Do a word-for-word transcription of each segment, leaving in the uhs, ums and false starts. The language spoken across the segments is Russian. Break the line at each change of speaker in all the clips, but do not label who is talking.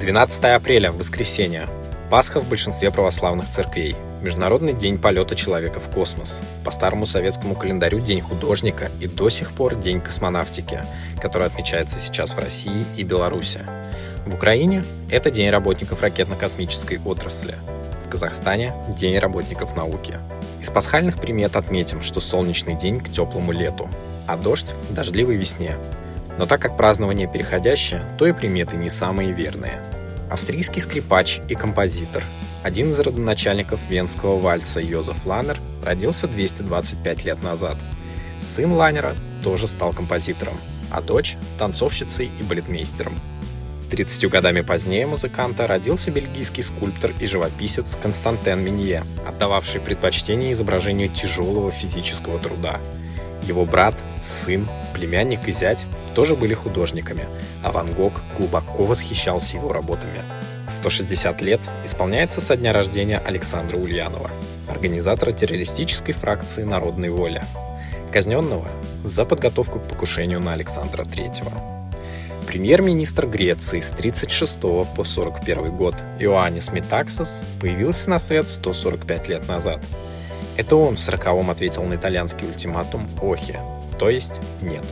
двенадцатое апреля, воскресенье. Пасха в большинстве православных церквей. Международный день полета человека в космос. По старому советскому календарю День художника и до сих пор День космонавтики, который отмечается сейчас в России и Беларуси. В Украине это День работников ракетно-космической отрасли. В Казахстане – День работников науки. Из пасхальных примет отметим, что солнечный день к теплому лету, а дождь – к дождливой весне. Но так как празднование переходящее, то и приметы не самые верные. Австрийский скрипач и композитор, один из родоначальников венского вальса Йозеф Ланнер, родился двести двадцать пять лет назад. Сын Ланнера тоже стал композитором, а дочь – танцовщицей и балетмейстером. тридцатью годами позднее музыканта родился бельгийский скульптор и живописец Константен Минье, отдававший предпочтение изображению тяжелого физического труда. Его брат, сын, племянник и зять тоже были художниками, а Ван Гог глубоко восхищался его работами. сто шестьдесят лет исполняется со дня рождения Александра Ульянова, организатора террористической фракции «Народной воли», казненного за подготовку к покушению на Александра третьего. Премьер-министр Греции с тридцать шестого по сорок первый год Иоаннис Метаксос появился на свет сто сорок пять лет назад. Это он в сороковом ответил на итальянский ультиматум «Охи», то есть «нет».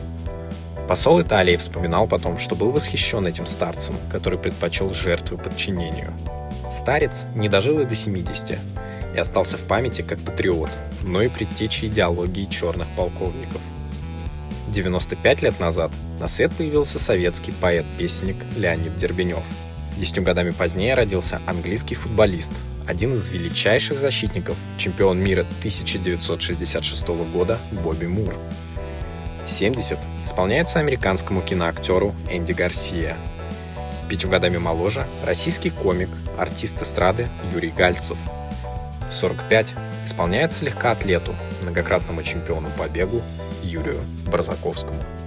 Посол Италии вспоминал потом, что был восхищен этим старцем, который предпочел жертвы подчинению. Старец не дожил и до семидесяти и остался в памяти как патриот, но и предтеча идеологии черных полковников. девяносто пять лет назад на свет появился советский поэт-песенник Леонид Дербенев. Десятью годами позднее родился английский футболист, один из величайших защитников, чемпион мира тысяча девятьсот шестьдесят шестого года Бобби Мур. семьдесят исполняется американскому киноактеру Энди Гарсия. Пятью годами моложе российский комик, артист эстрады Юрий Гальцев. сорок пять исполняется легкоатлету, многократному чемпиону по бегу Юрию Барзаковскому.